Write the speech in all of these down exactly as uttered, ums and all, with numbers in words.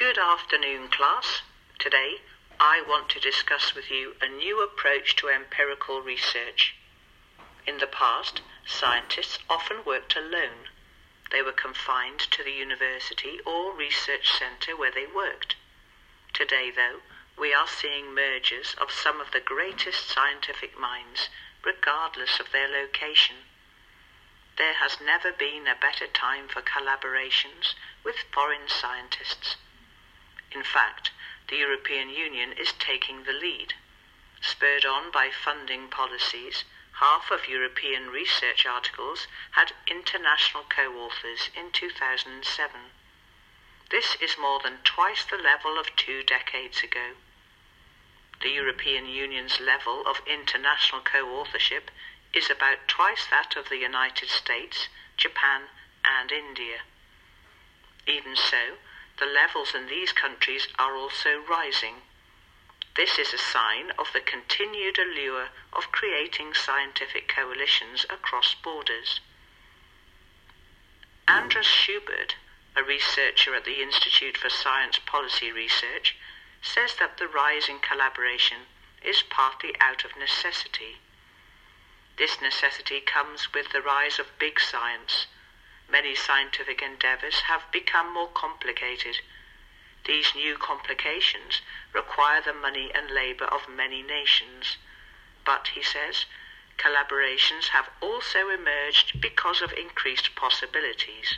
Good afternoon, class. Today, I want to discuss with you a new approach to empirical research. In the past, scientists often worked alone. They were confined to the university or research centre where they worked. Today, though, we are seeing mergers of some of the greatest scientific minds, regardless of their location. There has never been a better time for collaborations with foreign scientists. In fact, the European Union is taking the lead. Spurred on by funding policies, half of European research articles had international co-authors in two thousand seven. This is more than twice the level of two decades ago. The European Union's level of international co-authorship is about twice that of the United States, Japan, and India. Even so, the levels in these countries are also rising. This is a sign of the continued allure of creating scientific coalitions across borders. Andras Schubert, a researcher at the Institute for Science Policy Research, says that the rise in collaboration is partly out of necessity. This necessity comes with the rise of big science. Many scientific endeavours have become more complicated. These new complications require the money and labour of many nations. But, he says, collaborations have also emerged because of increased possibilities.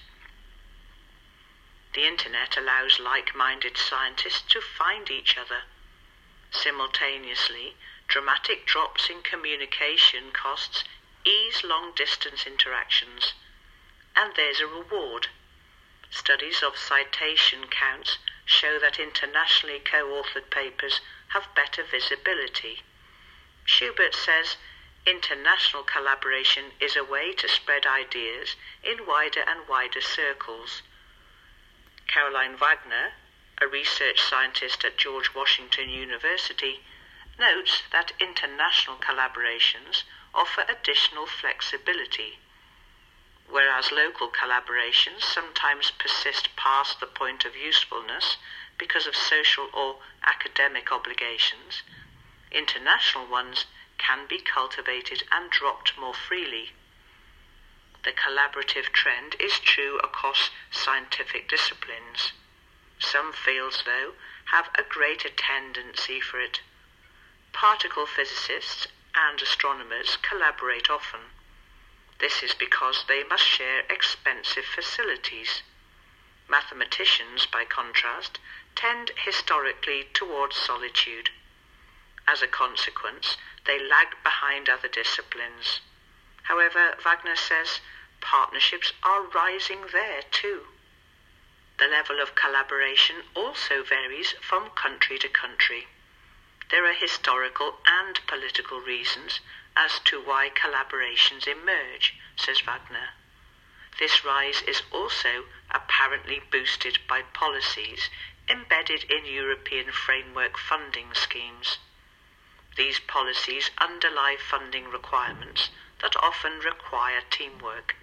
The Internet allows like-minded scientists to find each other. Simultaneously, dramatic drops in communication costs ease long-distance interactions. And there's a reward. Studies of citation counts show that internationally co-authored papers have better visibility. Schubert says international collaboration is a way to spread ideas in wider and wider circles. Caroline Wagner, a research scientist at George Washington University, notes that international collaborations offer additional flexibility. Whereas local collaborations sometimes persist past the point of usefulness because of social or academic obligations, international ones can be cultivated and dropped more freely. The collaborative trend is true across scientific disciplines. Some fields, though, have a greater tendency for it. Particle physicists and astronomers collaborate often. This is because they must share expensive facilities. Mathematicians, by contrast, tend historically towards solitude. As a consequence, they lag behind other disciplines. However, Wagner says partnerships are rising there too. The level of collaboration also varies from country to country. There are historical and political reasons as to why collaborations emerge, says Wagner. This rise is also apparently boosted by policies embedded in European framework funding schemes. These policies underlie funding requirements that often require teamwork.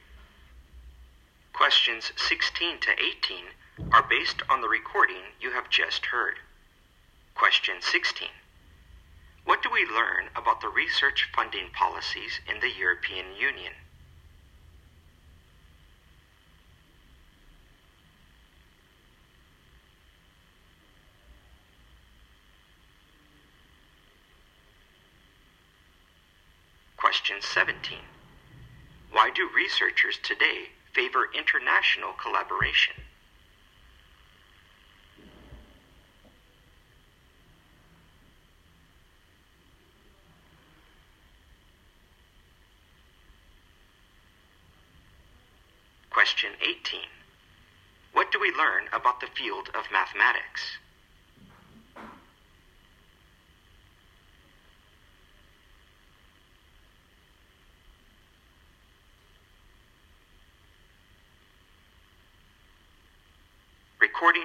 Questions sixteen to eighteen are based on the recording you have just heard. Question sixteen. What do we learn about the research funding policies in the European Union? Question seventeen. Why do researchers today favor international collaboration? Question eighteen. What do we learn about the field of mathematics?